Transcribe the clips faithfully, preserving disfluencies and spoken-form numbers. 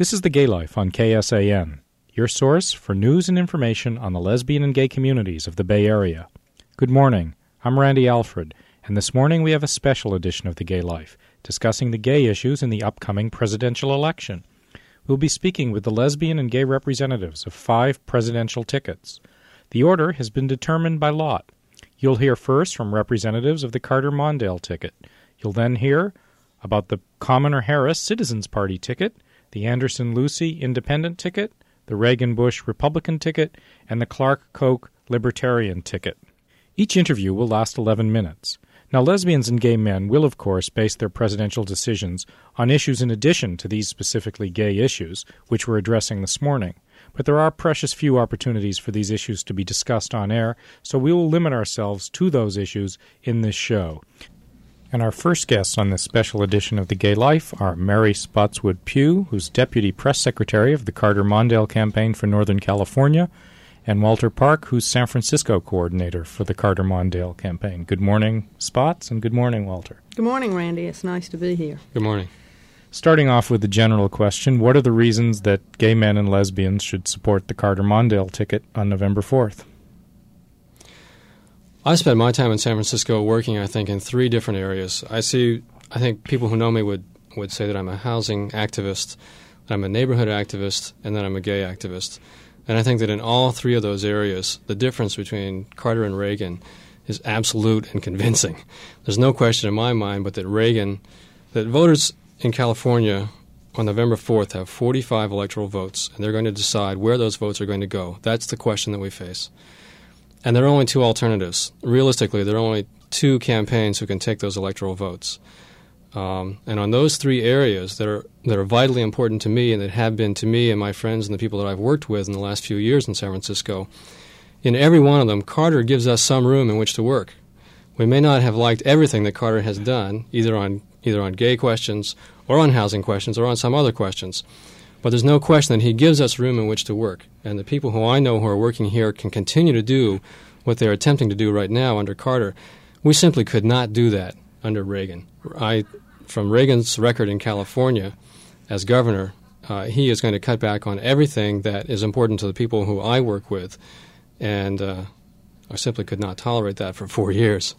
This is The Gay Life on K S A N, your source for news and information on the lesbian and gay communities of the Bay Area. Good morning. I'm Randy Alfred, and this morning we have a special edition of The Gay Life, discussing the gay issues in the upcoming presidential election. We'll be speaking with the lesbian and gay representatives of five presidential tickets. The order has been determined by lot. You'll hear first from representatives of the Carter-Mondale ticket. You'll then hear about the Commoner-Harris Citizens Party ticket, the Anderson-Lucy Independent ticket, the Reagan-Bush Republican ticket, and the Clark-Koch Libertarian ticket. Each interview will last eleven minutes. Now, lesbians and gay men will, of course, base their presidential decisions on issues in addition to these specifically gay issues, which we're addressing this morning. But there are precious few opportunities for these issues to be discussed on air, so we will limit ourselves to those issues in this show. And our first guests on this special edition of The Gay Life are Mary Spotswood Pugh, who's Deputy Press Secretary of the Carter-Mondale Campaign for Northern California, and Walter Park, who's San Francisco Coordinator for the Carter-Mondale Campaign. Good morning, Spots, and good morning, Walter. Good morning, Randy. It's nice to be here. Good morning. Starting off with the general question, what are the reasons that gay men and lesbians should support the Carter-Mondale ticket on November fourth? I spent my time in San Francisco working, I think, in three different areas. I see, I think people who know me would, would say that I'm a housing activist, that I'm a neighborhood activist, and that I'm a gay activist. And I think that in all three of those areas, the difference between Carter and Reagan is absolute and convincing. There's no question in my mind but that Reagan, that voters in California on November fourth have forty-five electoral votes, and they're going to decide where those votes are going to go. That's the question that we face. And there are only two alternatives. Realistically, there are only two campaigns who can take those electoral votes. Um, and on those three areas that are that are vitally important to me and that have been to me and my friends and the people that I've worked with in the last few years in San Francisco, in every one of them, Carter gives us some room in which to work. We may not have liked everything that Carter has done, either on either on gay questions or on housing questions or on some other questions. But there's no question that he gives us room in which to work. And the people who I know who are working here can continue to do what they're attempting to do right now under Carter. We simply could not do that under Reagan. I, from Reagan's record in California as governor, uh, he is going to cut back on everything that is important to the people who I work with. And uh, I simply could not tolerate that for four years.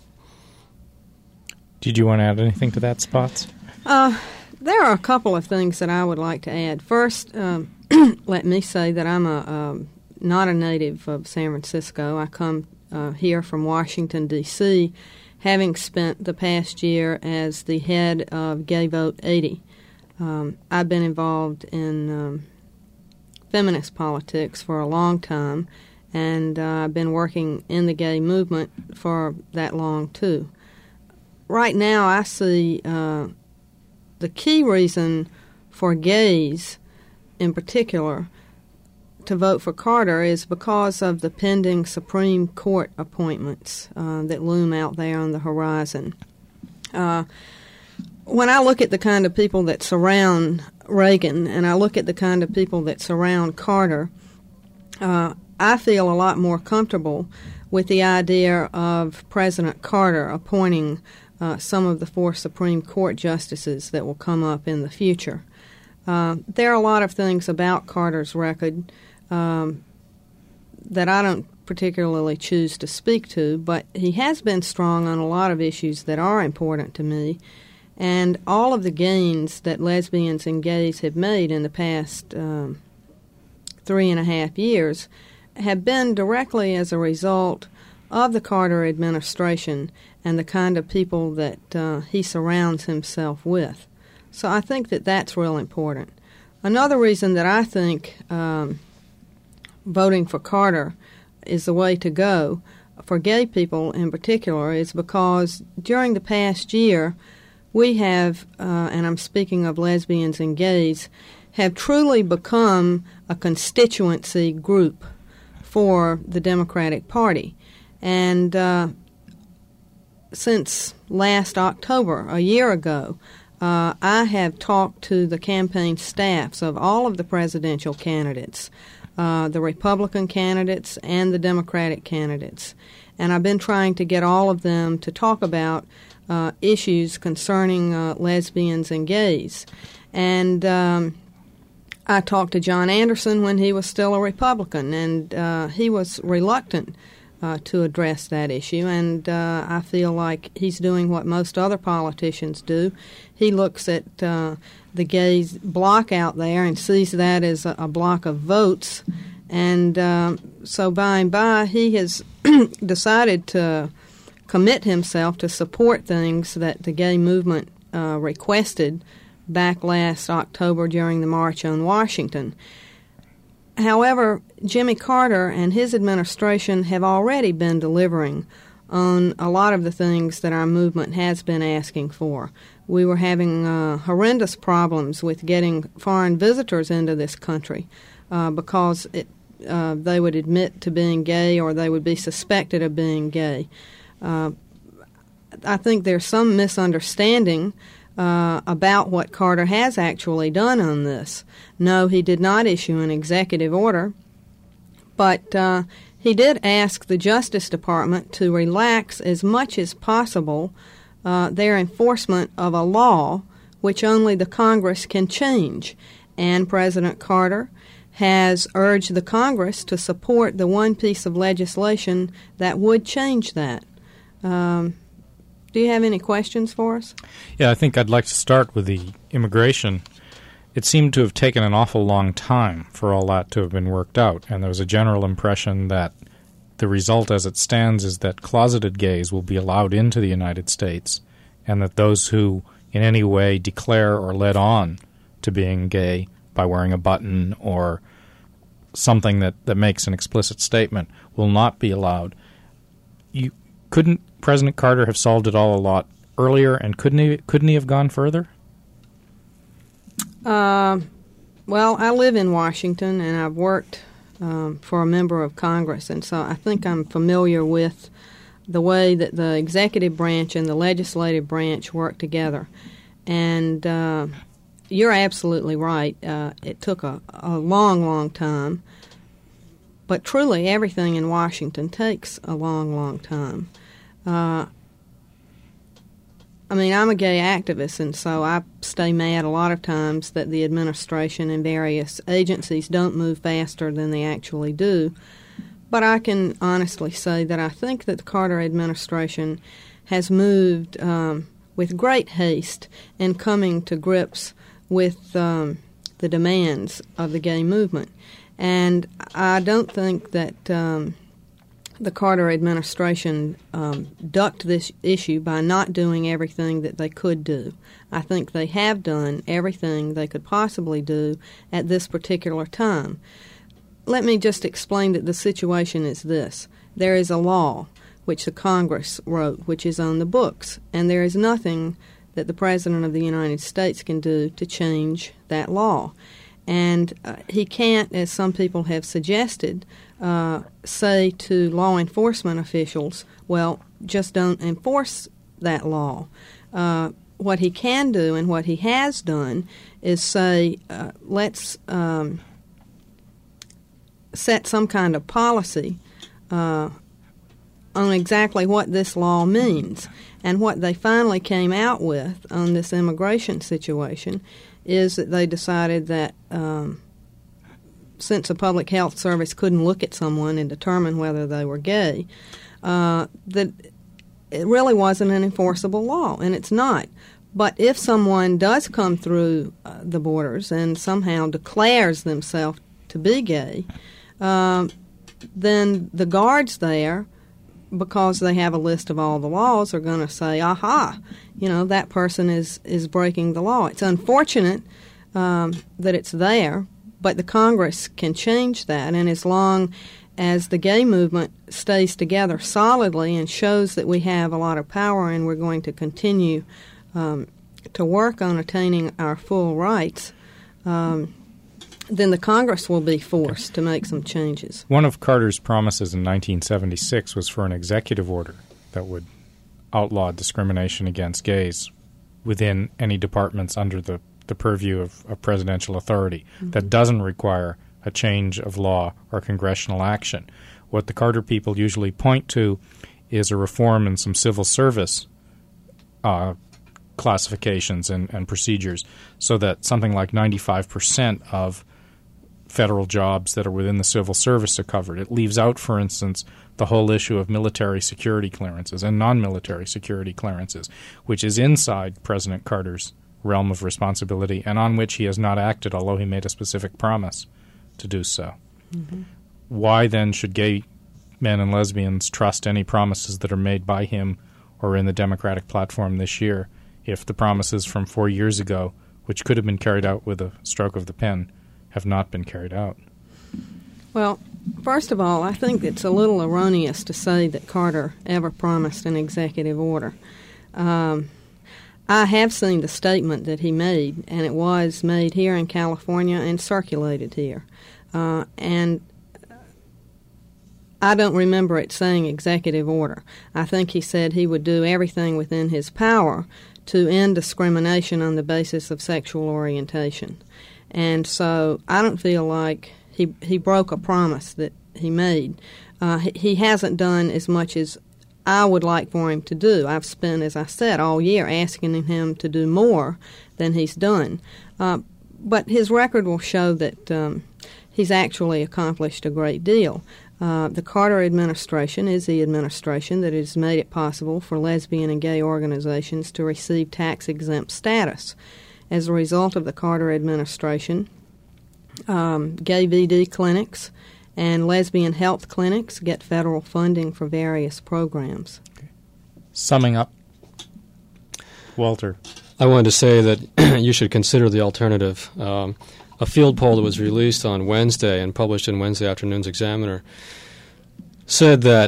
Did you want to add anything to that, Spots? Uh, there are a couple of things that I would like to add. First, um, let me say that I'm a um, not a native of San Francisco. I come uh, here from Washington, D C, having spent the past year as the head of Gay Vote eighty. Um, I've been involved in um, feminist politics for a long time, and uh, I've been working in the gay movement for that long, too. Right now, I see uh, the key reason for gays, in particular, to vote for Carter is because of the pending Supreme Court appointments uh, that loom out there on the horizon. Uh, when I look at the kind of people that surround Reagan and I look at the kind of people that surround Carter, uh, I feel a lot more comfortable with the idea of President Carter appointing uh, some of the four Supreme Court justices that will come up in the future. Uh, there are a lot of things about Carter's record um, that I don't particularly choose to speak to, but he has been strong on a lot of issues that are important to me, and all of the gains that lesbians and gays have made in the past um, three and a half years have been directly as a result of the Carter administration and the kind of people that uh, he surrounds himself with. So I think that that's real important. Another reason that I think um, voting for Carter is the way to go, for gay people in particular, is because during the past year we have, uh, and I'm speaking of lesbians and gays, have truly become a constituency group for the Democratic Party. And uh, since last October, a year ago, uh, I have talked to the campaign staffs of all of the presidential candidates, uh, the Republican candidates and the Democratic candidates. And I've been trying to get all of them to talk about uh, issues concerning uh, lesbians and gays. And um, I talked to John Anderson when he was still a Republican, and uh, he was reluctant uh, to address that issue, and uh, I feel like he's doing what most other politicians do. He looks at uh, the gays block out there and sees that as a, a block of votes, and um, so by and by he has decided to commit himself to support things that the gay movement uh, requested back last October during the March on Washington. However, Jimmy Carter and his administration have already been delivering on a lot of the things that our movement has been asking for. We were having uh, horrendous problems with getting foreign visitors into this country uh, because it, uh, they would admit to being gay or they would be suspected of being gay. Uh, I think there's some misunderstanding Uh, about what Carter has actually done on this. No, he did not issue an executive order, but uh, he did ask the Justice Department to relax as much as possible uh, their enforcement of a law which only the Congress can change. And President Carter has urged the Congress to support the one piece of legislation that would change that. Um, Do you have any questions for us? Yeah, I think I'd like to start with the immigration. It seemed to have taken an awful long time for all that to have been worked out, and there was a general impression that the result as it stands is that closeted gays will be allowed into the United States, and that those who in any way declare or let on to being gay by wearing a button or something that, that makes an explicit statement will not be allowed. You couldn't President Carter have solved it all a lot earlier, and couldn't he couldn't he have gone further? Uh, well, I live in Washington, and I've worked um, for a member of Congress, and so I think I'm familiar with the way that the executive branch and the legislative branch work together. And uh, you're absolutely right. Uh, it took a, a long, long time, but truly everything in Washington takes a long, long time. Uh, I mean, I'm a gay activist, and so I stay mad a lot of times that the administration and various agencies don't move faster than they actually do. But I can honestly say that I think that the Carter administration has moved um, with great haste in coming to grips with um, the demands of the gay movement. And I don't think that um, the Carter administration um, ducked this issue by not doing everything that they could do. I think they have done everything they could possibly do at this particular time. Let me just explain that the situation is this. There is a law which the Congress wrote, which is on the books, and there is nothing that the President of the United States can do to change that law. And uh, he can't, as some people have suggested, uh, say to law enforcement officials, well, just don't enforce that law. Uh, what he can do and what he has done is say, uh, let's um, set some kind of policy uh, on exactly what this law means. And what they finally came out with on this immigration situation is that they decided that um, since the Public Health Service couldn't look at someone and determine whether they were gay, uh, that it really wasn't an enforceable law, and it's not. But if someone does come through uh, the borders and somehow declares themselves to be gay, uh, then the guards there, because they have a list of all the laws, are going to say, aha, you know, that person is, is breaking the law. It's unfortunate um, that it's there, but the Congress can change that, and as long as the gay movement stays together solidly and shows that we have a lot of power and we're going to continue um, to work on attaining our full rights, um, then the Congress will be forced okay. to make some changes. One of Carter's promises in nineteen seventy-six was for an executive order that would outlaw discrimination against gays within any departments under the, the purview of, of presidential authority mm-hmm. that doesn't require a change of law or congressional action. What the Carter people usually point to is a reform in some civil service uh, classifications and, and procedures so that something like ninety-five percent of federal jobs that are within the civil service are covered. It leaves out, for instance, the whole issue of military security clearances and non-military security clearances, which is inside President Carter's realm of responsibility and on which he has not acted, although he made a specific promise to do so. Mm-hmm. Why then should gay men and lesbians trust any promises that are made by him or in the Democratic platform this year if the promises from four years ago, which could have been carried out with a stroke of the pen, have not been carried out? Well, first of all, I think it's a little erroneous to say that Carter ever promised an executive order. Um, I have seen the statement that he made, and it was made here in California and circulated here. Uh, and I don't remember it saying executive order. I think he said he would do everything within his power to end discrimination on the basis of sexual orientation. And so I don't feel like he he broke a promise that he made. Uh, he, he hasn't done as much as I would like for him to do. I've spent, as I said, all year asking him to do more than he's done. Uh, but his record will show that um, he's actually accomplished a great deal. Uh, the Carter administration is the administration that has made it possible for lesbian and gay organizations to receive tax-exempt status. As a result of the Carter administration, um, gay V D clinics and lesbian health clinics get federal funding for various programs. Okay. Summing up, Walter. I wanted to say that you should consider the alternative. Um, a field poll that was released on Wednesday and published in Wednesday afternoon's Examiner said that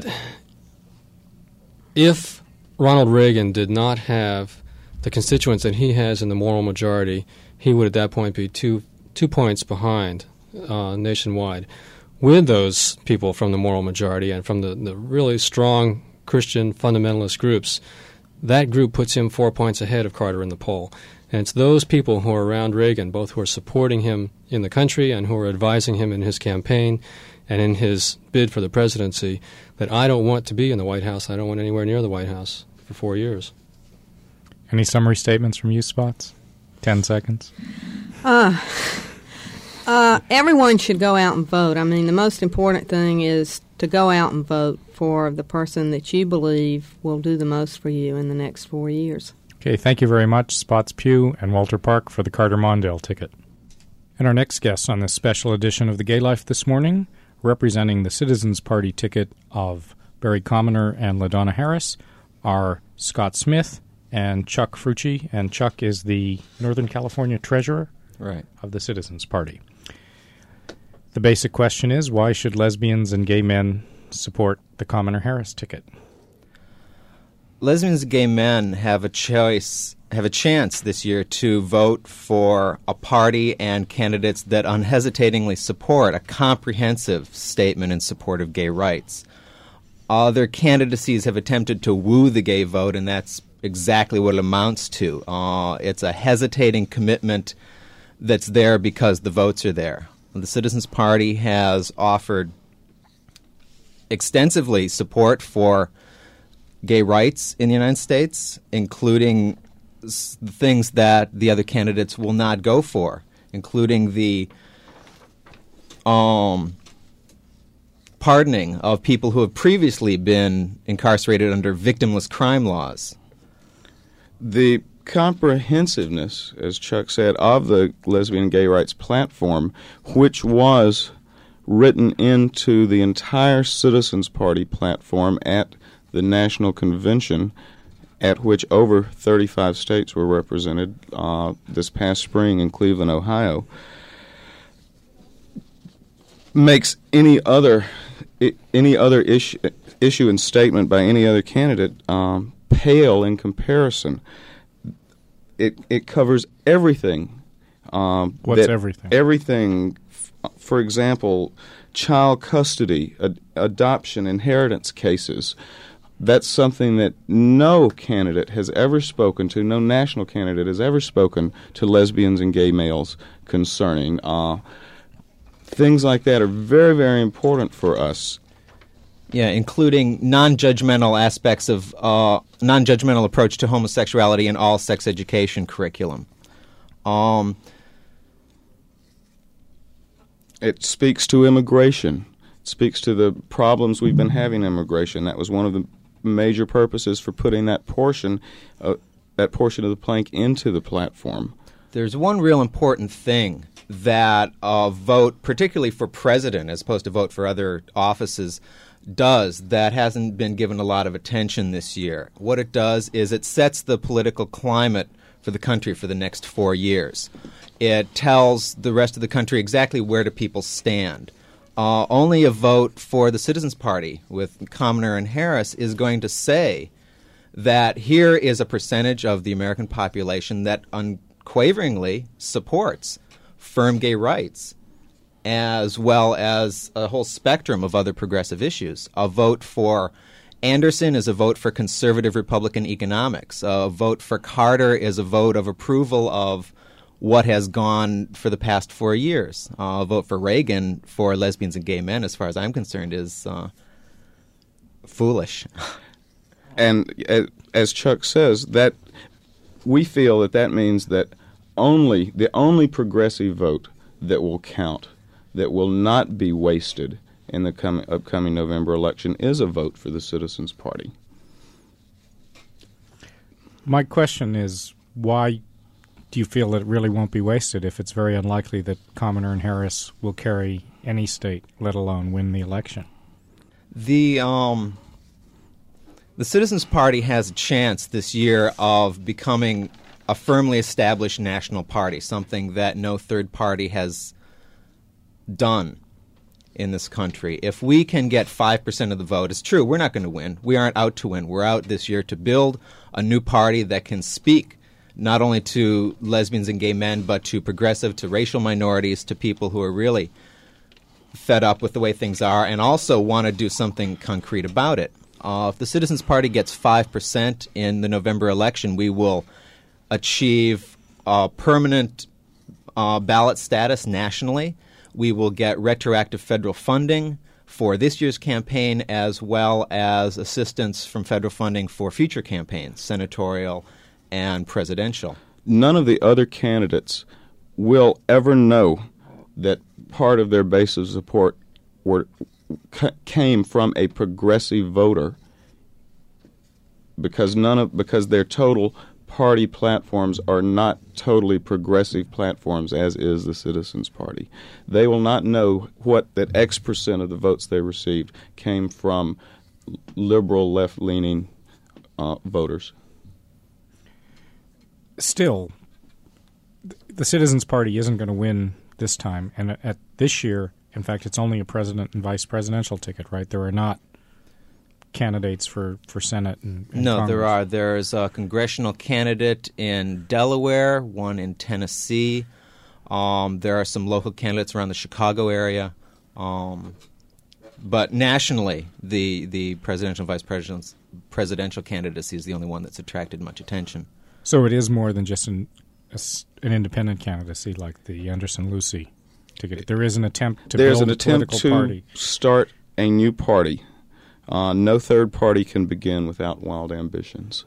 if Ronald Reagan did not have the constituents that he has in the moral majority, he would at that point be two two points behind uh, nationwide. With those people from the moral majority and from the, the really strong Christian fundamentalist groups, that group puts him four points ahead of Carter in the poll. And it's those people who are around Reagan, both who are supporting him in the country and who are advising him in his campaign and in his bid for the presidency, that I don't want to be in the White House. I don't want anywhere near the White House for four years. Any summary statements from you, Spots? Ten seconds. Uh, uh, everyone should go out and vote. I mean, the most important thing is to go out and vote for the person that you believe will do the most for you in the next four years. Okay, thank you very much, Spots Pugh and Walter Park, for the Carter Mondale ticket. And our next guests on this special edition of The Gay Life this morning, representing the Citizens Party ticket of Barry Commoner and LaDonna Harris, are Scott Smith and Chuck Frucci. And Chuck is the Northern California treasurer right. of the Citizens Party. The basic question is, why should lesbians and gay men support the Commoner-Harris ticket? Lesbians and gay men have a choice, have a chance this year to vote for a party and candidates that unhesitatingly support a comprehensive statement in support of gay rights. Other candidacies have attempted to woo the gay vote, and that's exactly what it amounts to. Uh, it's a hesitating commitment that's there because the votes are there. The Citizens Party has offered extensively support for gay rights in the United States, including s- things that the other candidates will not go for, including the um, pardoning of people who have previously been incarcerated under victimless crime laws. The comprehensiveness, as Chuck said, of the lesbian and gay rights platform, which was written into the entire Citizens Party platform at the National Convention, at which over thirty-five states were represented uh, this past spring in Cleveland, Ohio, makes any other I- any other issue issue and statement by any other candidate um, pale in comparison. It it covers everything. Um, What's everything? Everything. F- for example, child custody, ad- adoption, inheritance cases. That's something that no candidate has ever spoken to, no national candidate has ever spoken to lesbians and gay males concerning. Uh, things like that are very, very important for us. Yeah, including non-judgmental aspects of uh, non-judgmental approach to homosexuality in all sex education curriculum. Um, It speaks to immigration. It speaks to the problems we've been having in immigration. That was one of the major purposes for putting that portion, uh, that portion of the plank into the platform. There's one real important thing that a vote, particularly for president as opposed to vote for other offices, does that hasn't been given a lot of attention this year. What it does is it sets the political climate for the country for the next four years. It tells the rest of the country exactly where do people stand. Uh, only a vote for the Citizens Party with Kaminer and Harris is going to say that here is a percentage of the American population that unquaveringly supports firm gay rights, as well as a whole spectrum of other progressive issues. A vote for Anderson is a vote for conservative Republican economics. A vote for Carter is a vote of approval of what has gone for the past four years. Uh, a vote for Reagan for lesbians and gay men, as far as I'm concerned, is uh, foolish. And as Chuck says, that we feel that that means that only the only progressive vote that will count, that will not be wasted in the coming, upcoming November election, is a vote for the Citizens Party. My question is, why do you feel that it really won't be wasted if it's very unlikely that Kaminer and Harris will carry any state, let alone win the election? The um, the Citizens Party has a chance this year of becoming a firmly established national party, something that no third party has done in this country. If we can get five percent of the vote, it's true, we're not going to win. We aren't out to win. We're out this year to build a new party that can speak not only to lesbians and gay men, but to progressive, to racial minorities, to people who are really fed up with the way things are and also want to do something concrete about it. Uh, if the Citizens Party gets five percent in the November election, we will achieve uh, permanent uh, ballot status nationally. We will get retroactive federal funding for this year's campaign, as well as assistance from federal funding for future campaigns, senatorial and presidential. None of the other candidates will ever know that part of their base of support were, c- came from a progressive voter, because none of because their total party platforms are not totally progressive platforms, as is the Citizens Party. They will not know what that X percent of the votes they received came from liberal, left-leaning uh, voters. Still, the Citizens Party isn't going to win this time. And at this year, in fact, it's only a president and vice presidential ticket, right? There are not candidates for, for Senate and, and No, Congress. there are. There's a congressional candidate in Delaware, one in Tennessee. Um, there are some local candidates around the Chicago area. Um, but nationally, the, the presidential and vice presidential, presidential candidacy is the only one that's attracted much attention. So it is more than just an, a, an independent candidacy like the Anderson-Lucy ticket. There is an attempt to There's build an a attempt political to party. start a new party. Uh, no third party can begin without wild ambitions.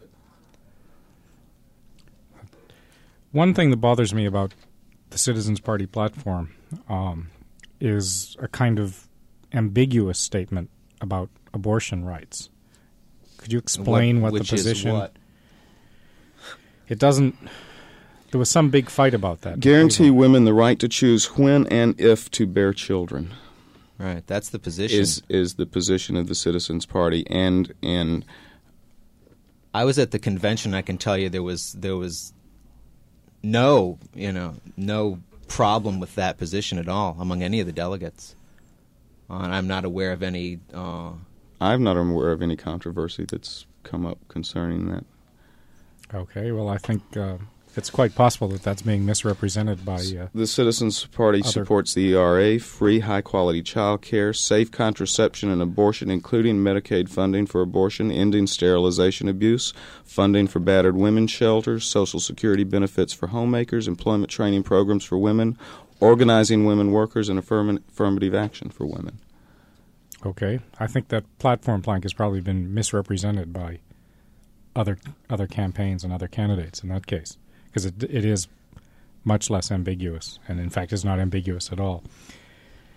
One thing that bothers me about the Citizens Party platform um, is a kind of ambiguous statement about abortion rights. Could you explain what, what the position? Is what? It doesn't. There was some big fight about that. Guarantee women the right to choose when and if to bear children. Right, that's the position. Is is the position of the Citizens Party, and and I was at the convention. I can tell you there was there was no you know no problem with that position at all among any of the delegates. Uh, and I'm not aware of any. Uh, I'm not aware of any controversy that's come up concerning that. Okay, well, I think uh, it's quite possible that that's being misrepresented by uh, the Citizens Party other... supports the E R A, free, high-quality child care, safe contraception and abortion, including Medicaid funding for abortion, ending sterilization abuse, funding for battered women's shelters, Social Security benefits for homemakers, employment training programs for women, organizing women workers, and affirm- affirmative action for women. Okay, I think that platform plank has probably been misrepresented by other other campaigns and other candidates in that case, because it it is much less ambiguous, and in fact is not ambiguous at all.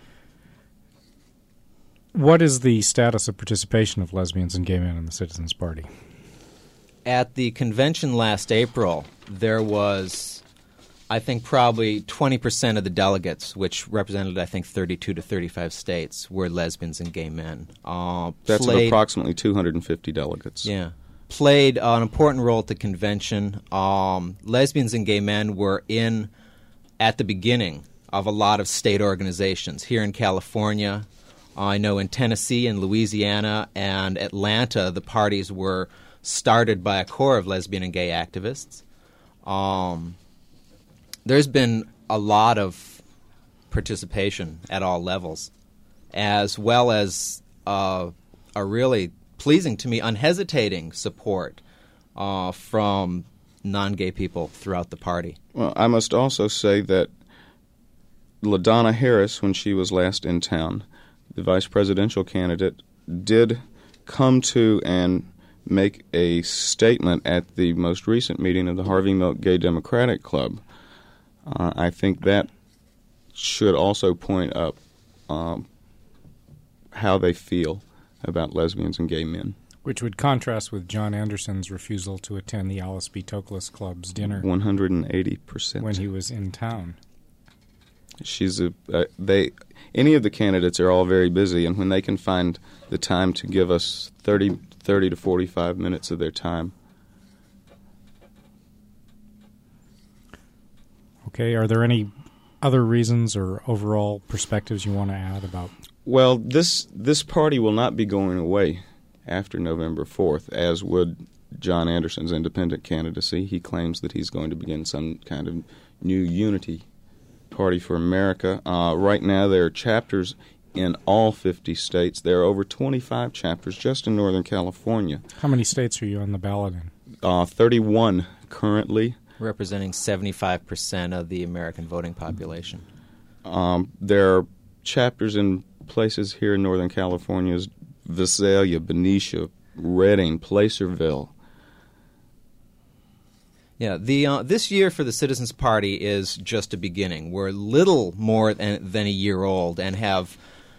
What is the status of participation of lesbians and gay men in the Citizens Party? At the convention last April, there was, I think, probably twenty percent of the delegates, which represented, I think, thirty-two to thirty-five states, were lesbians and gay men. Uh, That's played, approximately two hundred fifty delegates. Yeah. Played uh, an important role at the convention. Um, lesbians and gay men were in, at the beginning, of a lot of state organizations. Here in California, uh, I know in Tennessee and Louisiana and Atlanta, the parties were started by a core of lesbian and gay activists. Um, there's been a lot of participation at all levels, as well as uh, a really pleasing to me, unhesitating support uh, from non-gay people throughout the party. Well, I must also say that LaDonna Harris, when she was last in town, the vice presidential candidate, did come to and make a statement at the most recent meeting of the Harvey Milk Gay Democratic Club. Uh, I think that should also point up um, how they feel about lesbians and gay men. Which would contrast with John Anderson's refusal to attend the Alice B. Toklas Club's dinner one hundred eighty percent. when he was in town. She's a uh, they any of the candidates are all very busy, and when they can find the time to give us thirty, thirty to forty-five minutes of their time. Okay, are there any other reasons or overall perspectives you want to add about? Well, this this party will not be going away after November fourth, as would John Anderson's independent candidacy. He claims that he's going to begin some kind of new unity party for America. Uh, right now there are chapters in all fifty states. There are over twenty-five chapters just in Northern California. How many states are you on the ballot in? Uh, thirty-one currently. Representing seventy-five percent of the American voting population. Um, there are chapters in places here in Northern California as Visalia, Benicia, Redding, Placerville. Yeah, the uh, this year for the Citizens Party is just a beginning. We're little more than, than a year old and have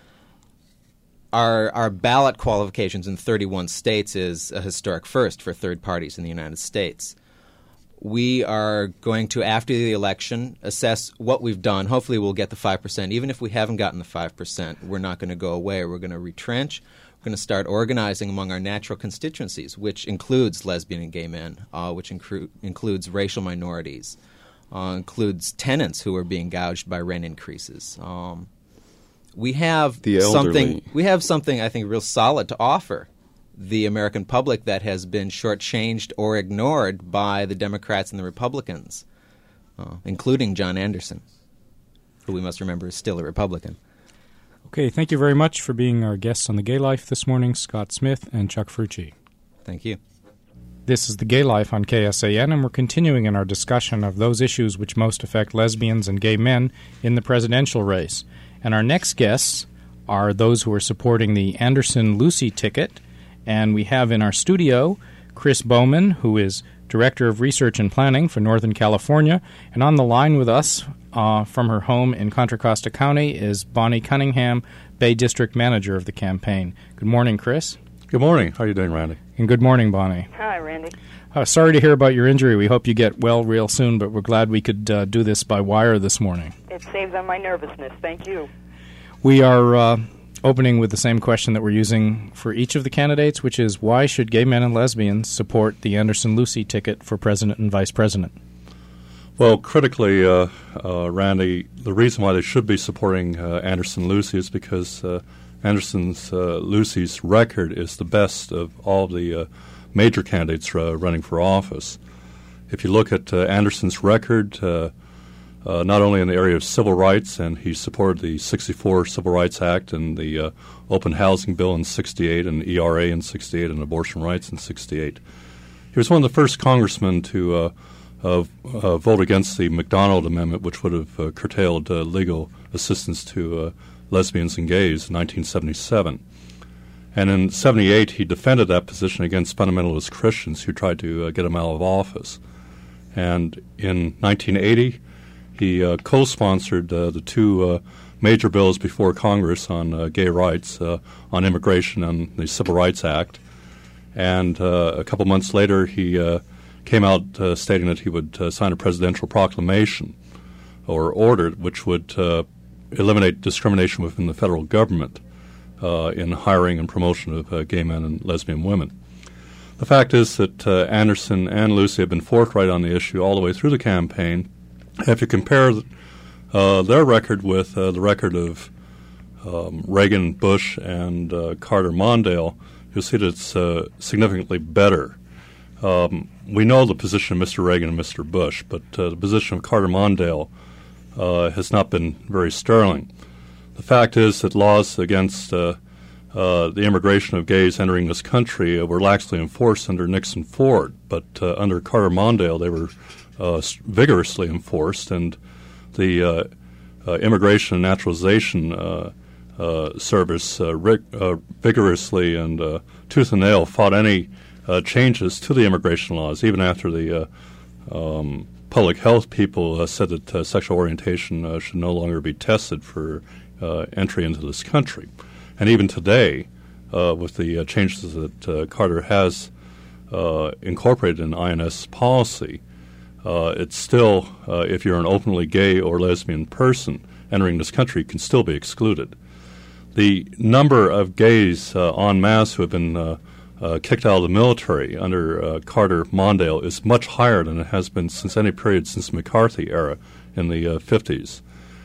our our ballot qualifications in thirty-one states is a historic first for third parties in the United States. We are going to, after the election, assess what we've done. Hopefully we'll get the five percent. Even if we haven't gotten the five percent, we're not going to go away. We're going to retrench. We're going to start organizing among our natural constituencies, which includes lesbian and gay men, uh, which incru- includes racial minorities, uh, includes tenants who are being gouged by rent increases. Um, we have The something. elderly. We have something I think real solid to offer the American public that has been shortchanged or ignored by the Democrats and the Republicans, uh, including John Anderson, who we must remember is still a Republican. Okay, thank you very much for being our guests on The Gay Life this morning, Scott Smith and Chuck Frucci. Thank you. This is The Gay Life on K S A N, and we're continuing in our discussion of those issues which most affect lesbians and gay men in the presidential race. And our next guests are those who are supporting the Anderson-Lucy ticket. And we have in our studio Chris Bowman, who is Director of Research and Planning for Northern California. And on the line with us uh, from her home in Contra Costa County is Bonnie Cunningham, Bay District Manager of the campaign. Good morning, Chris. Good morning. How are you doing, Randy? And good morning, Bonnie. Hi, Randy. Uh, sorry to hear about your injury. We hope you get well real soon, but we're glad we could uh, do this by wire this morning. It saves on my nervousness. Thank you. We are uh, opening with the same question that we're using for each of the candidates, which is why should gay men and lesbians support the Anderson-Lucy ticket for president and vice president? Well, critically, uh, uh, Randy, the reason why they should be supporting uh, Anderson-Lucy is because uh, Anderson-Lucy's record is the best of all the uh, major candidates uh, running for office. If you look at uh, Anderson's record, uh, Uh, not only in the area of civil rights, and he supported the sixty-four Civil Rights Act and the uh, Open Housing Bill in sixty-eight and E R A in sixty-eight and abortion rights in sixty-eight. He was one of the first congressmen to uh, uh, uh, vote against the McDonald Amendment, which would have uh, curtailed uh, legal assistance to uh, lesbians and gays in nineteen seventy-seven. And in seventy-eight, he defended that position against fundamentalist Christians who tried to uh, get him out of office. And in nineteen eighty, he uh, co-sponsored uh, the two uh, major bills before Congress on uh, gay rights, uh, on immigration, on the Civil Rights Act. And uh, a couple months later, he uh, came out uh, stating that he would uh, sign a presidential proclamation or order which would uh, eliminate discrimination within the federal government uh, in hiring and promotion of uh, gay men and lesbian women. The fact is that uh, Anderson and Lucy have been forthright on the issue all the way through the campaign. If you compare uh, their record with uh, the record of um, Reagan, Bush, and uh, Carter Mondale, you'll see that it's uh, significantly better. Um, we know the position of Mister Reagan and Mister Bush, but uh, the position of Carter Mondale uh, has not been very sterling. The fact is that laws against uh, uh, the immigration of gays entering this country uh, were laxly enforced under Nixon Ford, but uh, under Carter Mondale they were uh, vigorously enforced, and the uh, uh, Immigration and Naturalization uh, uh, Service uh, rig- uh, vigorously and uh, tooth and nail fought any uh, changes to the immigration laws, even after the uh, um, public health people uh, said that uh, sexual orientation uh, should no longer be tested for uh, entry into this country. And even today, uh, with the uh, changes that uh, Carter has uh, incorporated in I N S policy, uh, it's still, uh, if you're an openly gay or lesbian person entering this country, can still be excluded. The number of gays uh, en masse who have been uh, uh, kicked out of the military under uh, Carter Mondale is much higher than it has been since any period since the McCarthy era in the uh, fifties.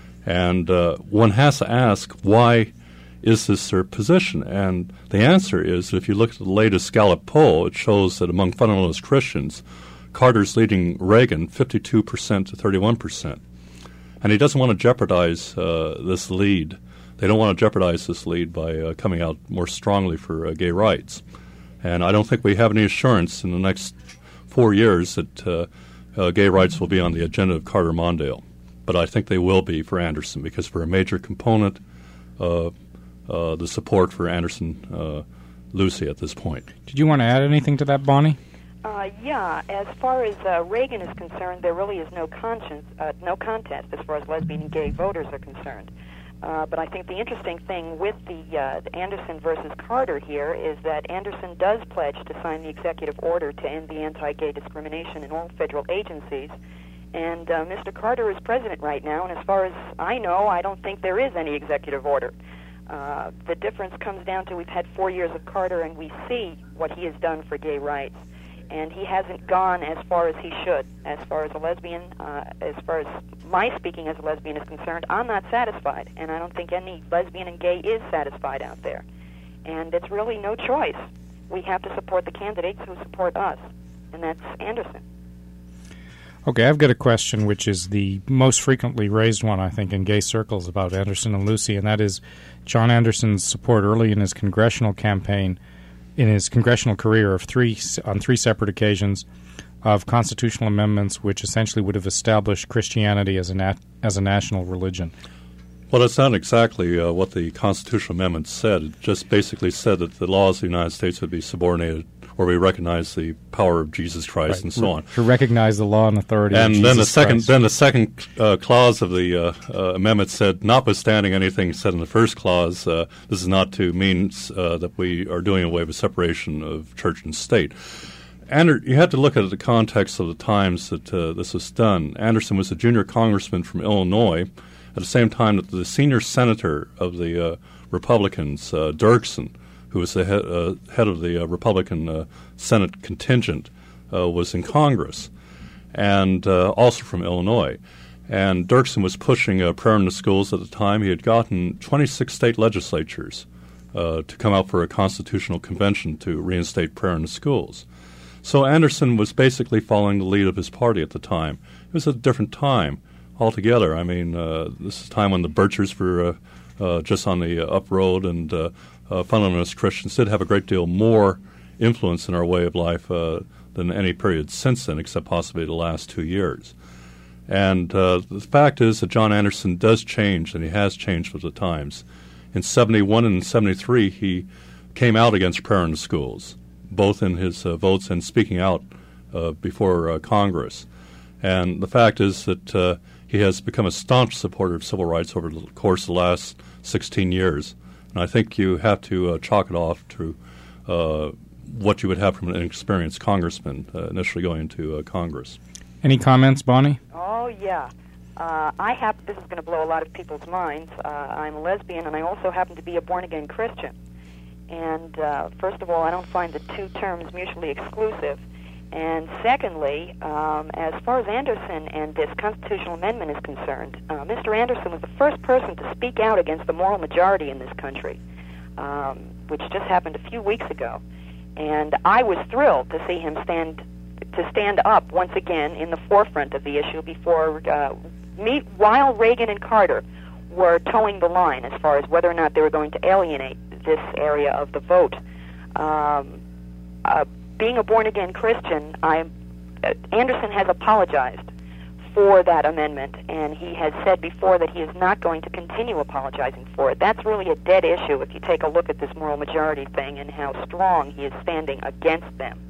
And uh, one has to ask, why is this their position? And the answer is that if you look at the latest Gallup poll, it shows that among fundamentalist Christians, Carter's leading Reagan fifty-two percent to thirty-one percent. And he doesn't want to jeopardize uh, this lead. They don't want to jeopardize this lead by uh, coming out more strongly for uh, gay rights. And I don't think we have any assurance in the next four years that uh, uh, gay rights will be on the agenda of Carter Mondale. But I think they will be for Anderson, because for a major component, uh, uh, the support for Anderson uh, Lucy at this point. Did you want to add anything to that, Bonnie? Uh, yeah, as far as uh, Reagan is concerned, there really is no conscience, uh, no contest as far as lesbian and gay voters are concerned. Uh, but I think the interesting thing with the, uh, the Anderson versus Carter here is that Anderson does pledge to sign the executive order to end the anti-gay discrimination in all federal agencies. And uh, Mister Carter is president right now, and as far as I know, I don't think there is any executive order. Uh, the difference comes down to we've had four years of Carter, and we see what he has done for gay rights. And he hasn't gone as far as he should. As far as a lesbian, uh, as far as my speaking as a lesbian is concerned, I'm not satisfied. And I don't think any lesbian and gay is satisfied out there. And it's really no choice. We have to support the candidates who support us, and that's Anderson. Okay, I've got a question which is the most frequently raised one, I think, in gay circles about Anderson and Lucy, and that is John Anderson's support early in his congressional campaign, in his congressional career of three on three separate occasions, of constitutional amendments which essentially would have established Christianity as a nat- as a national religion. Well, that's not exactly uh, what the constitutional amendment said. It just basically said that the laws of the United States would be subordinated, or we recognize the power of Jesus Christ, right, and so on. To recognize the law and authority and of Jesus then the second, Christ. Then the second uh, clause of the uh, uh, amendment said, notwithstanding anything said in the first clause, uh, this is not to mean uh, that we are doing away with separation of church and state. And you had to look at the context of the times that uh, this was done. Anderson was a junior congressman from Illinois at the same time that the senior senator of the uh, Republicans, uh, Dirksen, who was the head, uh, head of the uh, Republican uh, Senate contingent, uh, was in Congress, and uh, also from Illinois. And Dirksen was pushing uh, prayer in the schools at the time. He had gotten twenty-six state legislatures uh, to come out for a constitutional convention to reinstate prayer in the schools. So Anderson was basically following the lead of his party at the time. It was a different time altogether. I mean, uh, this is a time when the Birchers were uh, uh, just on the uh, up road, and uh, uh, fundamentalist Christians did have a great deal more influence in our way of life uh, than any period since then, except possibly the last two years. And uh, the fact is that John Anderson does change, and he has changed with the times. In seventy-one and seventy-three, he came out against prayer in the schools, both in his uh, votes and speaking out uh, before uh, Congress. And the fact is that uh, he has become a staunch supporter of civil rights over the course of the last sixteen years. And I think you have to uh, chalk it off to uh, what you would have from an inexperienced congressman uh, initially going into uh, Congress. Any comments, Bonnie? Oh, yeah. Uh, I have, this is going to blow a lot of people's minds. Uh, I'm a lesbian, and I also happen to be a born-again Christian. And uh, first of all, I don't find the two terms mutually exclusive. And secondly, um, as far as Anderson and this constitutional amendment is concerned, uh, Mister Anderson was the first person to speak out against the moral majority in this country, um, which just happened a few weeks ago. And I was thrilled to see him stand to stand up once again in the forefront of the issue before uh, me, while Reagan and Carter were towing the line as far as whether or not they were going to alienate this area of the vote. Um, uh, being a born-again Christian, I, uh, Anderson has apologized for that amendment, and he has said before that he is not going to continue apologizing for it. That's really a dead issue if you take a look at this moral majority thing and how strong he is standing against them.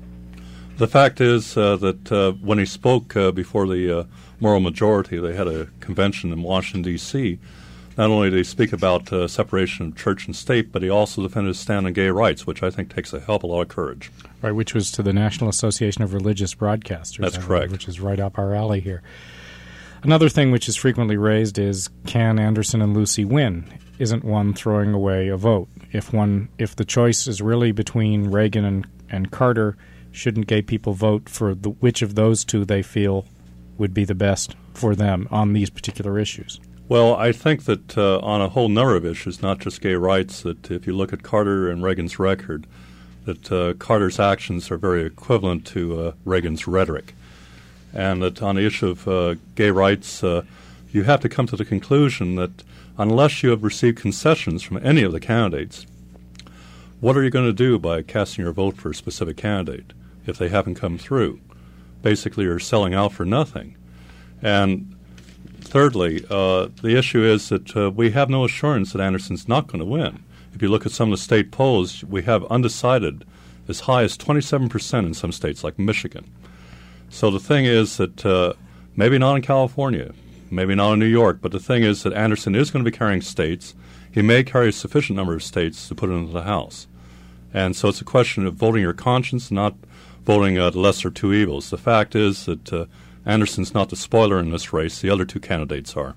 The fact is uh, that uh, when he spoke uh, before the uh, moral majority, they had a convention in Washington, D C, not only did he speak about uh, separation of church and state, but he also defended his stand on gay rights, which I think takes a hell of a lot of courage. Right, which was to the National Association of Religious Broadcasters. That's correct. Which is right up our alley here. Another thing which is frequently raised is, can Anderson and Lucy win? Isn't one throwing away a vote? If one, if the choice is really between Reagan and, and Carter, shouldn't gay people vote for the, which of those two they feel would be the best for them on these particular issues? Well, I think that uh, on a whole number of issues, not just gay rights, that if you look at Carter and Reagan's record, that uh, Carter's actions are very equivalent to uh, Reagan's rhetoric. And that on the issue of uh, gay rights, uh, you have to come to the conclusion that unless you have received concessions from any of the candidates, what are you going to do by casting your vote for a specific candidate if they haven't come through? Basically, you're selling out for nothing. And thirdly, uh, the issue is that uh, we have no assurance that Anderson's not going to win. If you look at some of the state polls, we have undecided as high as twenty-seven percent in some states like Michigan. So the thing is that uh, maybe not in California, maybe not in New York, but the thing is that Anderson is going to be carrying states. He may carry a sufficient number of states to put it into the House. And so it's a question of voting your conscience, not voting uh, the lesser of two evils. The fact is that uh, Anderson's not the spoiler in this race. The other two candidates are.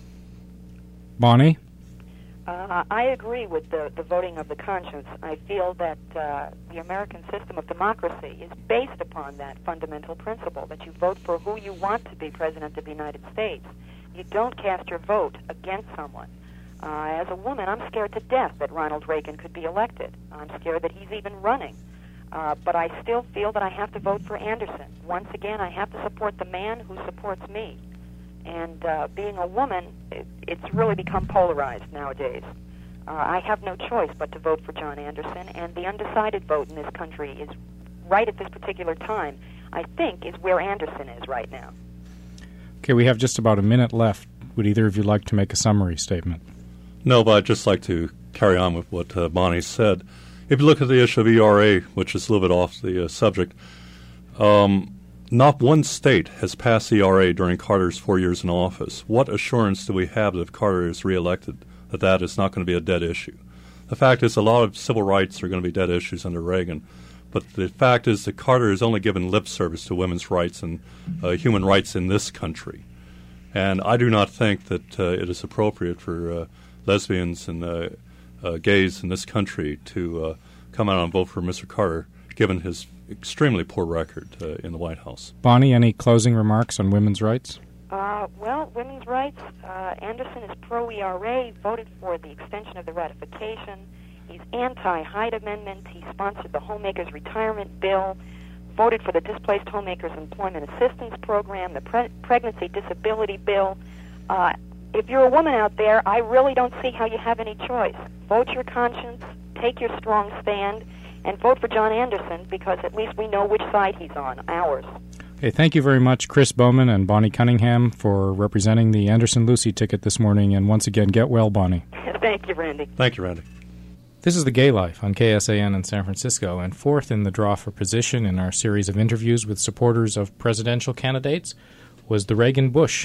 Bonnie? Uh, I agree with the, the voting of the conscience. I feel that uh, the American system of democracy is based upon that fundamental principle, that you vote for who you want to be President of the United States. You don't cast your vote against someone. Uh, as a woman, I'm scared to death that Ronald Reagan could be elected. I'm scared that he's even running. Uh, but I still feel that I have to vote for Anderson. Once again, I have to support the man who supports me. And uh, being a woman, it, it's really become polarized nowadays. Uh, I have no choice but to vote for John Anderson, and the undecided vote in this country is right at this particular time, I think, is where Anderson is right now. Okay, we have just about a minute left. Would either of you like to make a summary statement? No, but I'd just like to carry on with what uh, Bonnie said. If you look at the issue of E R A, which is a little bit off the uh, subject, um, not one state has passed E R A during Carter's four years in office. What assurance do we have that if Carter is reelected that that is not going to be a dead issue? The fact is a lot of civil rights are going to be dead issues under Reagan, but the fact is that Carter has only given lip service to women's rights and uh, human rights in this country. And I do not think that uh, it is appropriate for uh, lesbians and uh, uh, gays in this country to uh, come out and vote for Mister Carter, given his extremely poor record uh, in the White House. Bonnie, any closing remarks on women's rights? Uh, well, women's rights, uh, Anderson is pro-E R A, voted for the extension of the ratification. He's anti-Hyde Amendment. He sponsored the Homemakers Retirement Bill, voted for the Displaced Homemakers Employment Assistance Program, the pre- Pregnancy Disability Bill. Uh, if you're a woman out there, I really don't see how you have any choice. Vote your conscience, take your strong stand, and vote for John Anderson, because at least we know which side he's on, ours. Hey, thank you very much, Chris Bowman and Bonnie Cunningham, for representing the Anderson-Lucy ticket this morning. And once again, get well, Bonnie. Thank you, Randy. Thank you, Randy. This is The Gay Life on K S A N in San Francisco, and fourth in the draw for position in our series of interviews with supporters of presidential candidates was the Reagan-Bush